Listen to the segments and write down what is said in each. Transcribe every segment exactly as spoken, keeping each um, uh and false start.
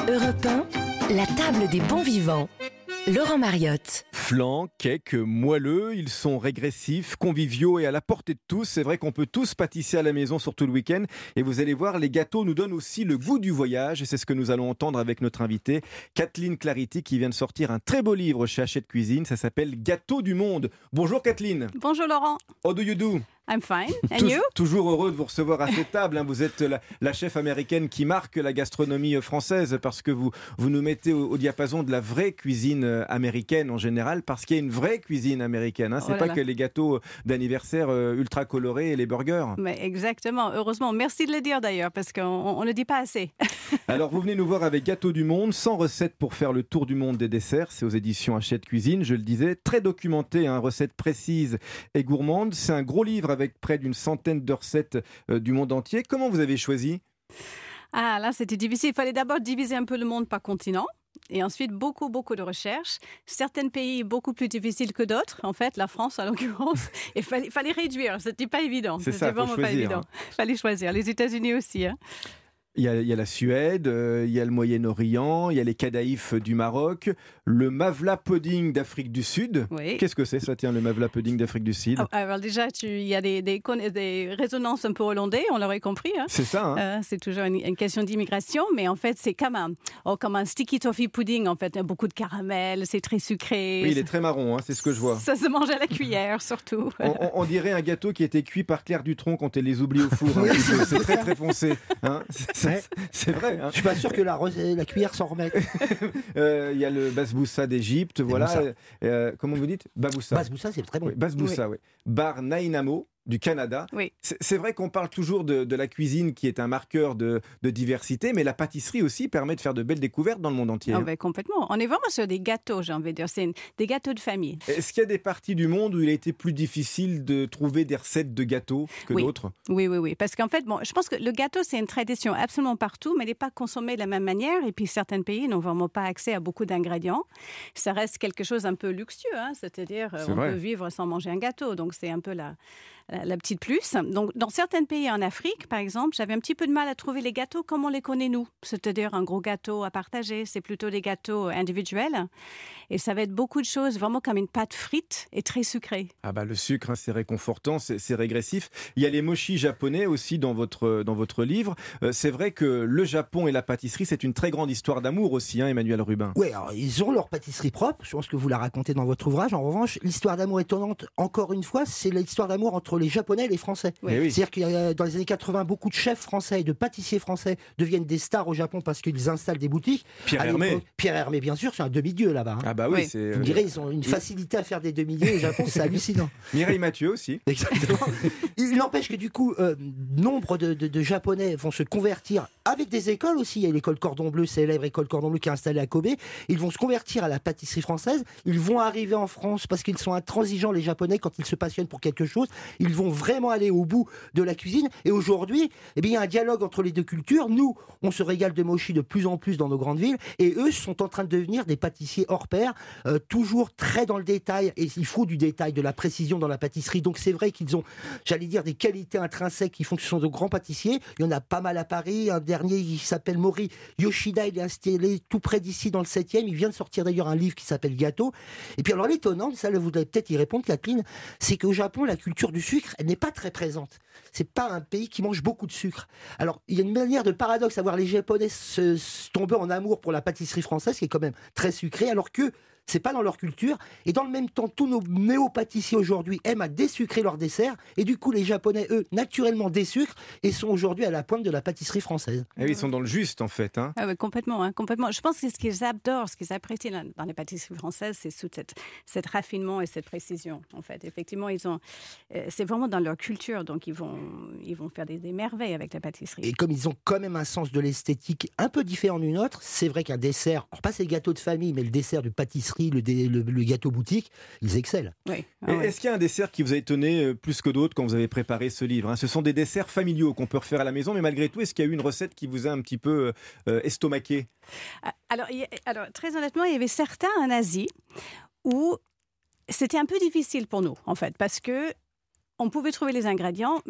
Europe un, la table des bons vivants. Laurent Mariotte. Flan, cake, moelleux, ils sont régressifs, conviviaux et à la portée de tous. C'est vrai qu'on peut tous pâtisser à la maison, surtout le week-end. Et vous allez voir, les gâteaux nous donnent aussi le goût du voyage. Et c'est ce que nous allons entendre avec notre invitée, Kathleen Clarity, qui vient de sortir un très beau livre chez Hachette Cuisine. Ça s'appelle Gâteaux du monde. Bonjour Kathleen. Bonjour Laurent. How do you do? I'm fine. And Tou- you? Toujours heureux de vous recevoir à cette table. Hein. Vous êtes la, la chef américaine qui marque la gastronomie française parce que vous, vous nous mettez au, au diapason de la vraie cuisine américaine en général, parce qu'il y a une vraie cuisine américaine. Hein. C'est Oh là pas là. que les gâteaux d'anniversaire euh, ultra colorés et les burgers. Mais exactement. Heureusement. Merci de le dire d'ailleurs parce qu'on ne dit pas assez. Alors vous venez nous voir avec Gâteaux du monde, cent recettes pour faire le tour du monde des desserts. C'est aux éditions Hachette Cuisine, je le disais, très documenté, hein, recettes précises et gourmandes. C'est un gros livre avec près d'une centaine de recettes euh, du monde entier. Comment vous avez choisi? Ah là, c'était difficile. Il fallait d'abord diviser un peu le monde par continent. Et ensuite, beaucoup, beaucoup de recherches. Certains pays beaucoup plus difficiles que d'autres. En fait, la France, en l'occurrence. Il fallait, fallait réduire. C'était pas évident. C'est C'était ça, faut vraiment pas choisir, évident. Il fallait choisir. Les États-Unis aussi. Hein. Il y, a, il y a la Suède, euh, il y a le Moyen-Orient, il y a les Cadaïfs du Maroc, le Mavla pudding d'Afrique du Sud. Oui. Qu'est-ce que c'est ça, tiens, le Mavla pudding d'Afrique du Sud? Oh, alors déjà, tu- il y a des, des, con- des résonances un peu hollandais, on l'aurait compris. Hein. C'est ça, hein? Euh, c'est toujours une, une question d'immigration, mais en fait, c'est comme un, oh, comme un sticky toffee pudding. En fait, il y a beaucoup de caramel, c'est très sucré. Oui, il est très marron, hein, c'est ce que je vois. Ça se mange à la cuillère, surtout. On, on- on dirait un gâteau qui a été cuit par Claire Dutronc quand elle les oublie au four. un petit peu. C'est très très foncé. Hein. C'est, Ouais. c'est vrai. Hein. Je suis pas sûr que la, re- la cuillère s'en remette. Euh, Il y a le basboussa d'Égypte, voilà. Baboussa. Euh, comment vous dites? Baboussa. Basboussa, c'est très bon. Oui, basboussa, oui. Bar Nainamo du Canada. Oui. C'est, c'est vrai qu'on parle toujours de, de la cuisine qui est un marqueur de, de diversité, mais la pâtisserie aussi permet de faire de belles découvertes dans le monde entier. Ah hein. ben, complètement. On est vraiment sur des gâteaux, j'ai envie de dire. C'est une- des gâteaux de famille. Est-ce qu'il y a des parties du monde où il a été plus difficile de trouver des recettes de gâteaux que Oui. d'autres? Oui, oui, oui. Parce qu'en fait, bon, je pense que le gâteau, c'est une tradition absolument partout, mais il n'est pas consommé de la même manière. Et puis, certains pays n'ont vraiment pas accès à beaucoup d'ingrédients. Ça reste quelque chose un peu luxueux, hein, c'est-à-dire euh, C'est on vrai. peut vivre sans manger un gâteau. Donc, c'est un peu la, la, la petite plus. Donc, dans certains pays en Afrique, par exemple, j'avais un petit peu de mal à trouver les gâteaux comme on les connaît nous. C'est-à-dire un gros gâteau à partager. C'est plutôt des gâteaux individuels. Et ça va être beaucoup de choses, vraiment comme une pâte frite et très sucrée. Ah bah le sucre, hein, c'est réconfortant, c'est, c'est régressif. Il y a les mochis japonais aussi dans votre, dans votre livre. Euh, c'est vrai que le Japon et la pâtisserie, c'est une très grande histoire d'amour aussi, hein, Emmanuel Rubin. Oui, alors ils ont leur pâtisserie propre, je pense que vous la racontez dans votre ouvrage. En revanche, l'histoire d'amour étonnante, encore une fois, c'est l'histoire d'amour entre les Japonais et les Français. Oui. Eh oui. C'est-à-dire qu'il y a, dans les années quatre-vingts, beaucoup de chefs français et de pâtissiers français deviennent des stars au Japon parce qu'ils installent des boutiques. Pierre À Hermé. l'époque, Pierre Hermé, bien sûr, c'est un demi-dieu là-bas. hein. Ah bah oui, Oui. c'est... Vous me direz, ils ont une facilité à faire des demi-dieux au Japon, c'est hallucinant. Mireille Mathieu aussi. Exactement. Il n'empêche que du coup, euh, nombre de, de- de Japonais vont se convertir avec des écoles aussi. Il y a l'école Cordon Bleu, célèbre école Cordon Bleu qui est installée à Kobe. Ils vont se convertir à la pâtisserie française. Ils vont arriver en France parce qu'ils sont intransigeants, les Japonais, quand ils se passionnent pour quelque chose. Ils vont vraiment aller au bout de la cuisine. Et aujourd'hui, eh bien, il y a un dialogue entre les deux cultures. Nous, on se régale de mochi de plus en plus dans nos grandes villes. Et eux sont en train de devenir des pâtissiers hors pair, euh, toujours très dans le détail. Et il faut du détail, de la précision dans la pâtisserie. Donc c'est vrai qu'ils ont, j'allais dire, des qualités intrinsèques qui font que ce sont de grands pâtissiers. Il y en a pas mal à Paris. Un dernier, il s'appelle Mori Yoshida. Il est installé tout près d'ici dans le septième. Il vient de sortir d'ailleurs un livre qui s'appelle Gâteau. Et puis alors l'étonnant, ça vous allez peut-être y répondre, Kathleen, c'est qu'au Japon, la culture du sucre, elle n'est pas très présente. C'est pas un pays qui mange beaucoup de sucre. Alors il y a une manière de paradoxe à voir les Japonais se, se tomber en amour pour la pâtisserie française, qui est quand même très sucrée, alors que c'est pas dans leur culture. Et dans le même temps, tous nos néo-pâtissiers aujourd'hui aiment à désucrer leurs desserts. Et du coup, les Japonais, eux, naturellement désucrent et sont aujourd'hui à la pointe de la pâtisserie française. Eh oui, ils sont dans le juste en fait. Hein. Ah oui, complètement, hein, complètement. Je pense que ce qu'ils adorent, ce qu'ils apprécient dans, dans les pâtisseries françaises, c'est tout cette, cette raffinement et cette précision. En fait, effectivement, ils ont, euh, c'est vraiment dans leur culture, donc ils vont, ils vont faire des, des merveilles avec la pâtisserie. Et comme ils ont quand même un sens de l'esthétique un peu différent d'une autre, c'est vrai qu'un dessert, alors pas c'est le gâteau de famille, mais le dessert de pâtisserie, le, dé- le- le gâteau boutique, ils excellent. Oui. Et Ah ouais. est-ce qu'il y a un dessert qui vous a étonné euh, plus que d'autres quand vous avez préparé ce livre, hein? Ce sont des desserts familiaux qu'on peut refaire à la maison, mais malgré tout, est-ce qu'il y a eu une recette qui vous a un petit peu euh, estomaqué? Ah, Alors, il y a- alors, très honnêtement, il y avait certains en Asie où c'était un peu difficile pour nous, en fait, parce que on pouvait trouver les ingrédients, mais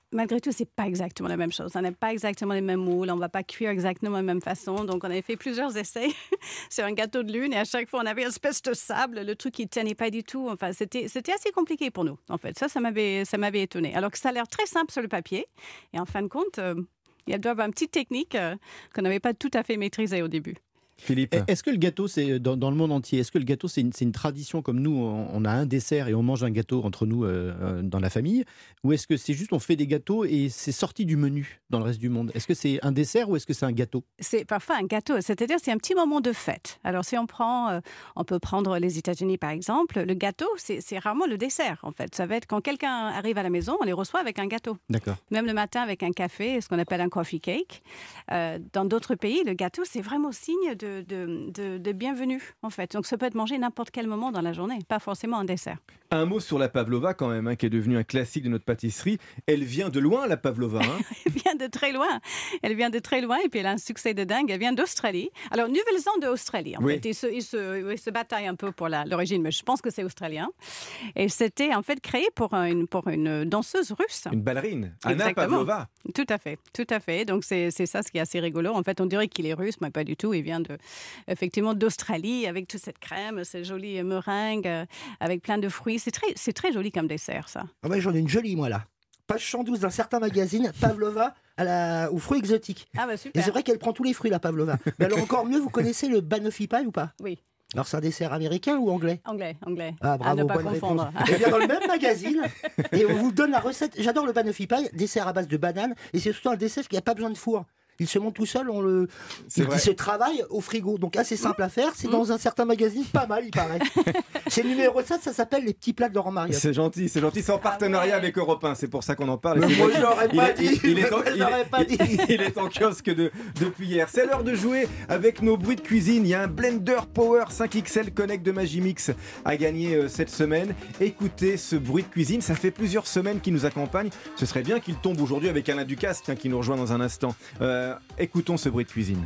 malgré tout, c'est pas exactement la même chose. On n'a pas exactement les mêmes moules, on va pas cuire exactement de la même façon. Donc, on avait fait plusieurs essais sur un gâteau de lune et à chaque fois, on avait une espèce de sable, le truc qui tenait pas du tout. Enfin, c'était, c'était assez compliqué pour nous, en fait. Ça, ça m'avait, ça m'avait étonné. Alors que ça a l'air très simple sur le papier. Et en fin de compte, euh, il doit y avoir une petite technique euh, qu'on n'avait pas tout à fait maîtrisée au début. Philippe. Est-ce que le gâteau, c'est dans, dans le monde entier, est-ce que le gâteau, c'est une, c'est une tradition comme nous, on, on a un dessert et on mange un gâteau entre nous euh, dans la famille, ou est-ce que c'est juste on fait des gâteaux et c'est sorti du menu dans le reste du monde? Est-ce que c'est un dessert ou est-ce que c'est un gâteau? C'est parfois un gâteau, c'est-à-dire c'est un petit moment de fête. Alors si on prend, euh, on peut prendre les États-Unis par exemple, le gâteau, c'est, c'est rarement le dessert en fait. Ça va être quand quelqu'un arrive à la maison, on les reçoit avec un gâteau. D'accord. Même le matin avec un café, ce qu'on appelle un coffee cake. Euh, dans d'autres pays, le gâteau, c'est vraiment signe de, de, de, de bienvenue, en fait. Donc, ça peut être mangé n'importe quel moment dans la journée, pas forcément un dessert. Un mot sur la pavlova, quand même, hein, qui est devenue un classique de notre pâtisserie. Elle vient de loin, la pavlova. Hein. Elle vient de très loin. Elle vient de très loin, et puis elle a un succès de dingue. Elle vient d'Australie. Alors, Nouvelle-Zélande d'Australie, en Oui. fait. Ils se, ils, se, ils se bataillent un peu pour la, l'origine, mais je pense que c'est australien. Et c'était, en fait, créé pour une, pour une danseuse russe. Une ballerine. Anna Exactement. Pavlova. Tout à fait, tout à fait. Donc, c'est, c'est ça ce qui est assez rigolo. En fait, on dirait qu'il est russe, mais pas du tout. Il vient de, effectivement d'Australie, avec toute cette crème, cette jolie meringue, euh, avec plein de fruits. C'est très, c'est très joli comme dessert, ça. Ah ouais, j'en ai une jolie, moi, là. Page cent douze d'un certain magazine, Pavlova à la... aux fruits exotiques. Ah bah Et super. c'est vrai qu'elle prend tous les fruits, la Pavlova. Mais alors, encore mieux, vous connaissez le banoffee pie ou pas? Oui, Alors, c'est un dessert américain ou anglais? anglais, anglais. Ah, À bravo, ne pas bonne confondre. réponse. Eh bien, dans le même magazine, et on vous donne la recette. J'adore le banoffee pie, dessert à base de banane, et c'est surtout un dessert qui n'a pas besoin de four. Il se monte tout seul, on le... C'est il, vrai. il se travaille au frigo. Donc assez simple à faire. C'est dans un certain magazine, pas mal, il paraît. C'est le numéro sept, ça s'appelle Les Petits Plats de Laurent Mariotte. C'est gentil, c'est gentil. C'est en partenariat Ah ouais. avec Europe un, c'est pour ça qu'on en parle. Mais C'est moi, vrai. je l'aurais Il pas est- dit. il est en- Je il l'aurais est- pas dit. Il est en kiosque de, depuis hier. C'est l'heure de jouer avec nos bruits de cuisine. Il y a un Blender Power cinq X L Connect de Magimix à gagner euh, cette semaine. Écoutez ce bruit de cuisine, ça fait plusieurs semaines qu'il nous accompagne. Ce serait bien qu'il tombe aujourd'hui avec Alain Ducasse, tiens, qui nous rejoint dans un instant. Euh, écoutons ce bruit de cuisine.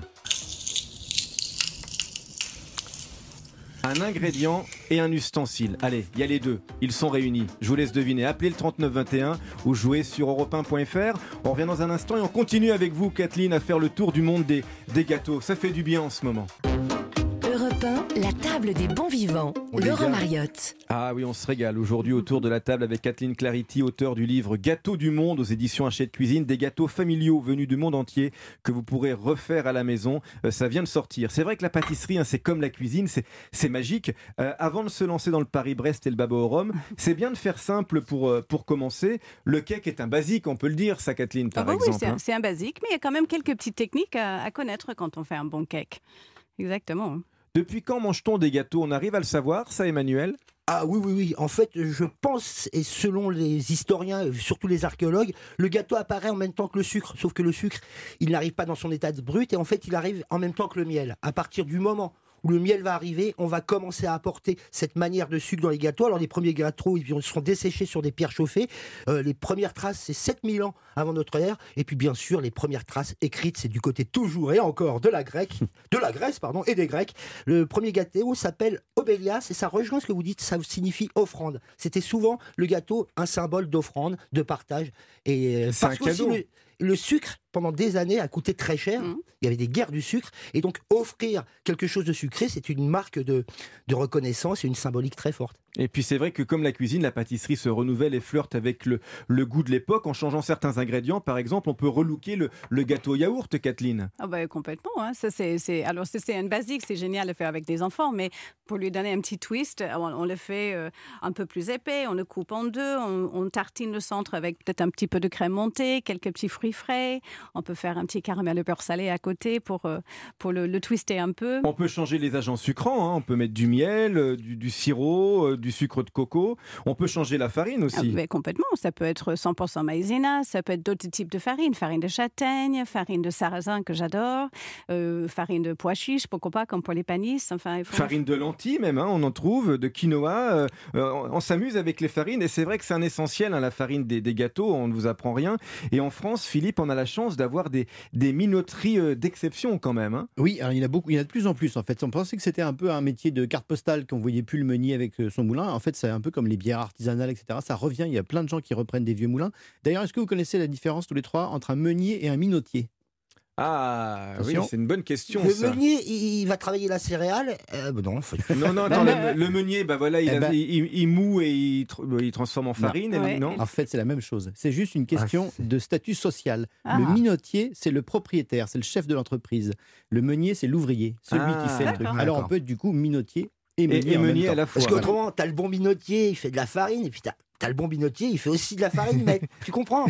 Un ingrédient et un ustensile. Allez, il y a les deux. Ils sont réunis. Je vous laisse deviner. Appelez le trente-neuf vingt et un ou jouez sur europe un point f r. On revient dans un instant et on continue avec vous, Kathleen, à faire le tour du monde des, des gâteaux. Ça fait du bien en ce moment. Europe un, la table des bons vivants. On les Laurent a. Mariotte. Ah oui, on se régale aujourd'hui autour de la table avec Kathleen Clarity, auteure du livre Gâteaux du monde aux éditions Hachette Cuisine, des gâteaux familiaux venus du monde entier que vous pourrez refaire à la maison. Euh, ça vient de sortir. C'est vrai que la pâtisserie, hein, c'est comme la cuisine, c'est, c'est magique. Euh, avant de se lancer dans le Paris-Brest et le baba au rhum, c'est bien de faire simple pour, euh, pour commencer. Le cake est un basique, on peut le dire, ça, Kathleen, par Ah bah oui, exemple. c'est, hein. un, c'est un basique, mais il y a quand même quelques petites techniques à, à connaître quand on fait un bon cake. Exactement. Depuis quand mange-t-on des gâteaux? On arrive à le savoir, ça, Emmanuel? Ah oui, oui, oui. En fait, je pense, et selon les historiens, surtout les archéologues, le gâteau apparaît en même temps que le sucre. Sauf que le sucre, il n'arrive pas dans son état de brut, et en fait, il arrive en même temps que le miel. À partir du moment où le miel va arriver, on va commencer à apporter cette manière de sucre dans les gâteaux. Alors les premiers gâteaux, ils seront desséchés sur des pierres chauffées. Euh, les premières traces, c'est sept mille ans avant notre ère. Et puis bien sûr, les premières traces écrites, c'est du côté toujours et encore de la grecque, de la Grèce, pardon, et des Grecs. Le premier gâteau s'appelle Obélias, et ça rejoint ce que vous dites, ça signifie offrande. C'était souvent le gâteau, un symbole d'offrande, de partage. Et euh, C'est parce un que aussi, cadeau. le, le sucre, pendant des années, a coûté très cher. Mhm. Il y avait des guerres du sucre. Et donc, offrir quelque chose de sucré, c'est une marque de, de reconnaissance et une symbolique très forte. Et puis c'est vrai que comme la cuisine, la pâtisserie se renouvelle et flirte avec le, le goût de l'époque. En changeant certains ingrédients, par exemple, on peut relooker le, le gâteau yaourt, Kathleen. Ah bah, complètement. Hein. Ça, c'est, c'est... Alors, c'est, c'est un basique, c'est génial de le faire avec des enfants, mais pour lui donner un petit twist, on, on le fait euh, un peu plus épais, on le coupe en deux, on, on tartine le centre avec peut-être un petit peu de crème montée, quelques petits fruits frais. On peut faire un petit caramel de beurre salé à côté pour, euh, pour le, le twister un peu. On peut changer les agents sucrants, hein. On peut mettre du miel, euh, du, du sirop, euh, du sucre de coco. On peut changer la farine Ah, aussi. mais complètement. Ça peut être cent pour cent maïzena, ça peut être d'autres types de farine. Farine de châtaigne, farine de sarrasin que j'adore, euh, farine de pois chiches, pourquoi pas, comme pour les panisses. Enfin, il faut... Farine de lentilles même, hein, on en trouve, de quinoa. euh, euh, on s'amuse avec les farines et c'est vrai que c'est un essentiel, hein, la farine des, des gâteaux, on ne vous apprend rien. Et en France, Philippe, on a la chance chance d'avoir des, des minoteries euh, d'exception quand même. Hein. Oui, alors il y en a beaucoup, il y en a de plus en plus en fait. On pensait que c'était un peu un métier de carte postale, qu'on voyait plus le meunier avec son moulin. En fait, c'est un peu comme les bières artisanales, et cetera. Ça revient, il y a plein de gens qui reprennent des vieux moulins. D'ailleurs, est-ce que vous connaissez la différence tous les trois entre un meunier et un minotier ? Ah Attention. oui, c'est une bonne question Le ça. meunier, il il va travailler la céréale euh, bah Non, faut... Non, non, attends, le, le meunier, bah voilà, il, Eh a- ben- il, il moue et il, tr- il transforme en farine. et Ouais. non En fait, c'est la même chose. C'est juste une question Ah, c'est- de statut social. Ah. Le minotier, c'est le propriétaire, c'est le chef de l'entreprise. Le meunier, c'est l'ouvrier, celui Ah, qui fait le truc. d'accord. Alors on D'accord. peut être du coup minotier et Et, meunier, et en même meunier temps. à la fois. Parce Voilà. qu'autrement, t'as le bon minotier, il fait de la farine, et puis t'as as le bon minotier, il fait aussi de la farine, mec. Tu comprends?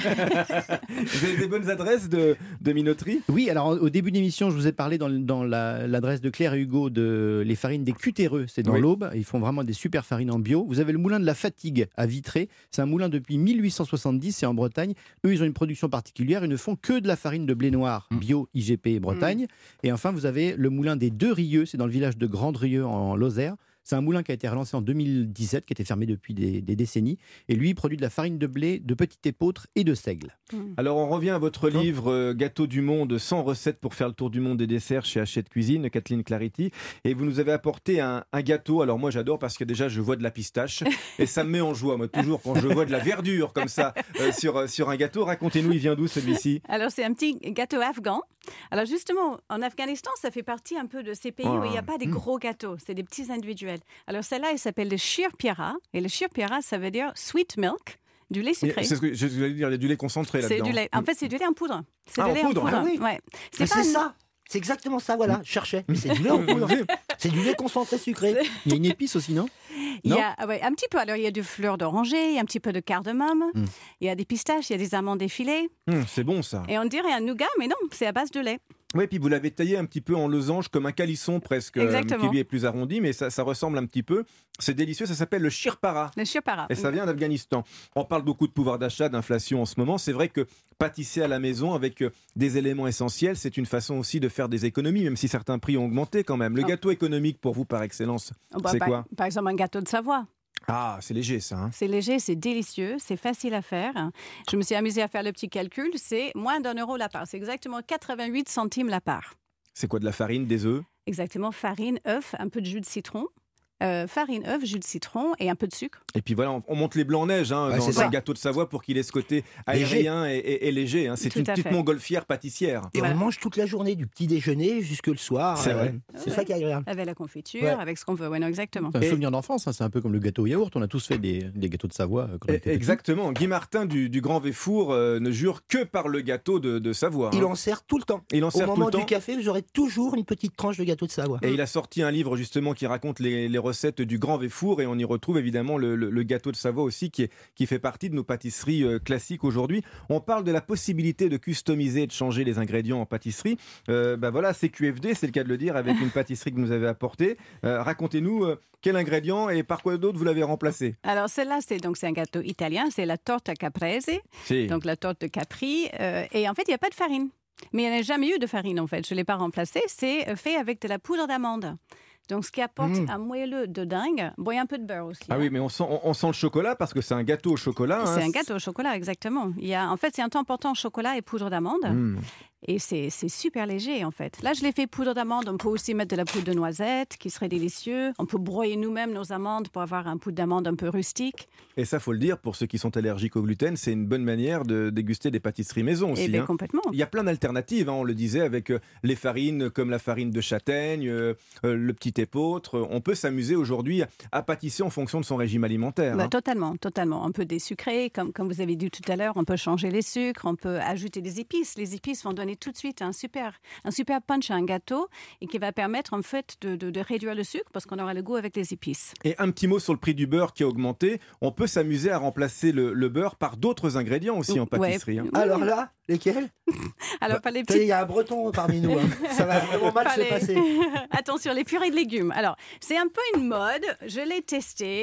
Vous avez des bonnes adresses de, de minoterie? Oui, alors au début de l'émission, je vous ai parlé dans, dans la- l'adresse de Claire et Hugo de les farines des Cutéreux, c'est dans Oui. l'Aube, ils font vraiment des super farines en bio. Vous avez le moulin de la Fatigue à Vitré, c'est un moulin depuis mille huit cent soixante-dix, c'est en Bretagne. Eux, ils ont une production particulière, ils ne font que de la farine de blé noir bio I G P Bretagne. Et enfin, vous avez le moulin des Deux Rieux, c'est dans le village de Grandrieux en Lozère. C'est un moulin qui a été relancé en deux mille dix-sept, qui était fermé depuis des, des décennies. Et lui, il produit de la farine de blé, de petit épeautre et de seigle. Alors on revient à votre livre euh, Gâteau du monde, cent recettes pour faire le tour du monde des desserts chez Hachette Cuisine, Kathleen Clarity. Et vous nous avez apporté un, un gâteau. Alors moi j'adore parce que déjà je vois de la pistache et ça me met en joie. Moi toujours quand je vois de la verdure comme ça euh, sur, euh, sur un gâteau. Racontez-nous, il vient d'où celui-ci? Alors, c'est un petit gâteau afghan. Alors, justement, en Afghanistan, ça fait partie un peu de ces pays Oh. où il n'y a pas des gros gâteaux, c'est des petits individuels. Alors, celle-là, il s'appelle le shirpira. Et le shirpira, ça veut dire sweet milk, du lait sucré. C'est ce que je voulais dire, il y a du lait concentré C'est là-dedans. du lait. En fait, c'est du lait en poudre. C'est Ah, du en lait poudre. en poudre. Ah oui. Ouais. Mais pas c'est un- ça. C'est exactement ça, voilà. Je cherchais. Mais c'est du lait en poudre. C'est du lait concentré sucré. Il y a une épice aussi, non? Il y Non a ah ouais, un petit peu. Alors, il y a du fleur d'oranger, il y a un petit peu de cardamome, Mm. il y a des pistaches, il y a des amandes effilées. Hum, c'est bon ça. Et on dirait un nougat, mais non, c'est à base de lait. Oui, puis vous l'avez taillé un petit peu en losange, comme un calisson presque, euh, Exactement. qui lui est plus arrondi, mais ça, ça ressemble un petit peu. C'est délicieux, ça s'appelle le shirpara. Le shirpara. Et ça vient d'Afghanistan. On parle beaucoup de pouvoir d'achat, d'inflation en ce moment. C'est vrai que pâtisser à la maison avec euh, des éléments essentiels, c'est une façon aussi de faire des économies, même si certains prix ont augmenté quand même. Le Ah. gâteau économique pour vous par excellence, Oh, bah, c'est par, quoi? par exemple, un gâteau de Savoie. Ah, c'est léger ça. Hein. C'est léger, c'est délicieux, c'est facile à faire. Je me suis amusée à faire le petit calcul. C'est moins d'un euro la part. C'est exactement quatre-vingt-huit centimes la part. C'est quoi, de la farine, des œufs? Exactement, farine, œuf, un peu de jus de citron. Euh, farine, œuf, jus de citron et un peu de sucre. Et puis voilà, on, on monte les blancs neige hein, Ouais, dans c'est un ça. gâteau de Savoie pour qu'il ait ce côté Léger. aérien et, et- et léger. hein. C'est Tout une à petite fait. montgolfière pâtissière. Et Voilà. on mange toute la journée, du petit déjeuner jusque le soir. C'est vrai. C'est Ouais. ça qui est agréable. Avec la confiture, Ouais. avec ce qu'on veut. Ouais, non, exactement. C'est un Et- souvenir d'enfance, hein, c'est un peu comme le gâteau au yaourt. On a tous fait des, des gâteaux de Savoie euh, quand on Et- était petit. Exactement. Guy Martin du, du Grand Véfour euh, ne jure que par le gâteau de, de Savoie. Il hein. en sert tout le temps. Il en Au sert tout moment le temps. du café, vous aurez toujours une petite tranche de gâteau de Savoie. Et il a sorti un livre justement qui raconte les, les recettes du Grand Véfour et on y retrouve évidemment le, le- le gâteau de Savoie aussi qui, est- qui fait partie de nos pâtisseries euh, classiques aujourd'hui. On parle de la possibilité de customiser et de changer les ingrédients en pâtisserie. Euh, bah voilà, c'est Q F D, c'est le cas de le dire, avec une pâtisserie que vous nous avez apportée. Euh, Racontez-nous euh, quel ingrédient et par quoi d'autre vous l'avez remplacé. Alors, celle-là, c'est donc c'est un gâteau italien. C'est la torta caprese, Si. donc la torte de Capri. euh, et en fait, il n'y a pas de farine. Mais il n'y a jamais eu de farine, en fait. Je ne l'ai pas remplacé. C'est euh, fait avec de la poudre d'amande. Donc, ce qui apporte Mmh. un moelleux de dingue. Bon, il y a un peu de beurre aussi. Ah hein. oui, mais on sent, on, on sent le chocolat parce que c'est un gâteau au chocolat. hein. C'est un gâteau au chocolat, exactement. Il y a, en fait, c'est un temps portant chocolat et poudre d'amande. Mmh. Et c'est c'est super léger, en fait. Là, je l'ai fait poudre d'amande. On peut aussi mettre de la poudre de noisette, qui serait délicieux. On peut broyer nous-mêmes nos amandes pour avoir un poudre d'amande un peu rustique. Et ça, faut le dire, pour ceux qui sont allergiques au gluten, c'est une bonne manière de déguster des pâtisseries maison aussi. Et bien, hein. complètement. Il y a plein d'alternatives, hein, on le disait, avec euh, les farines comme la farine de châtaigne, euh, euh, le petit épeautre. On peut s'amuser aujourd'hui à pâtisser en fonction de son régime alimentaire. Bah, hein. totalement, totalement. On peut désucrer, comme, comme vous avez dit tout à l'heure, on peut changer les sucres, on peut ajouter des épices. Les épices vont donner tout de suite un super, un super punch à un gâteau et qui va permettre en fait de, de- de réduire le sucre parce qu'on aura le goût avec les épices. Et un petit mot sur le prix du beurre qui a augmenté. On peut s'amuser à remplacer le, le beurre par d'autres ingrédients aussi en Ouais. pâtisserie. hein. Oui. Alors là, lesquels? Alors, pas les Il petits. y a un breton parmi nous. hein. Ça va vraiment mal se Fallait- passer. Attention, les purées de légumes. Alors, c'est un peu une mode. Je l'ai testé.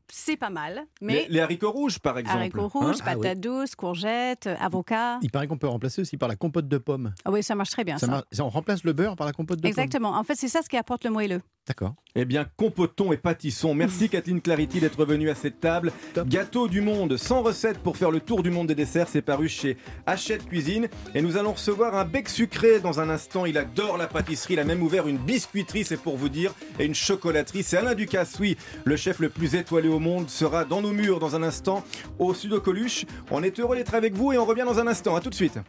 c'est pas mal. Mais Les, les haricots rouges, par exemple. haricots rouges, hein. Ah patates douces, courgettes, euh, avocats. Il paraît qu'on peut remplacer aussi par la compote de pommes. Ah oui, ça marche très bien, ça. Ça mar- ça- On remplace le beurre par la compote de pommes. Exactement. En fait, c'est ça ce qui apporte le moelleux. D'accord. Eh bien, compotons et pâtissons. Merci Kathleen Clarity d'être venue à cette table. Top. Gâteau du monde, cent recettes pour faire le tour du monde des desserts. C'est paru chez Hachette Cuisine. Et nous allons recevoir un bec sucré dans un instant. Il adore la pâtisserie. Il a même ouvert une biscuiterie, c'est pour vous dire, et une chocolaterie. C'est Alain Ducasse, oui, le chef le plus étoilé au monde, sera dans nos murs dans un instant au Sud au Coluche. On est heureux d'être avec vous et on revient dans un instant. À tout de suite.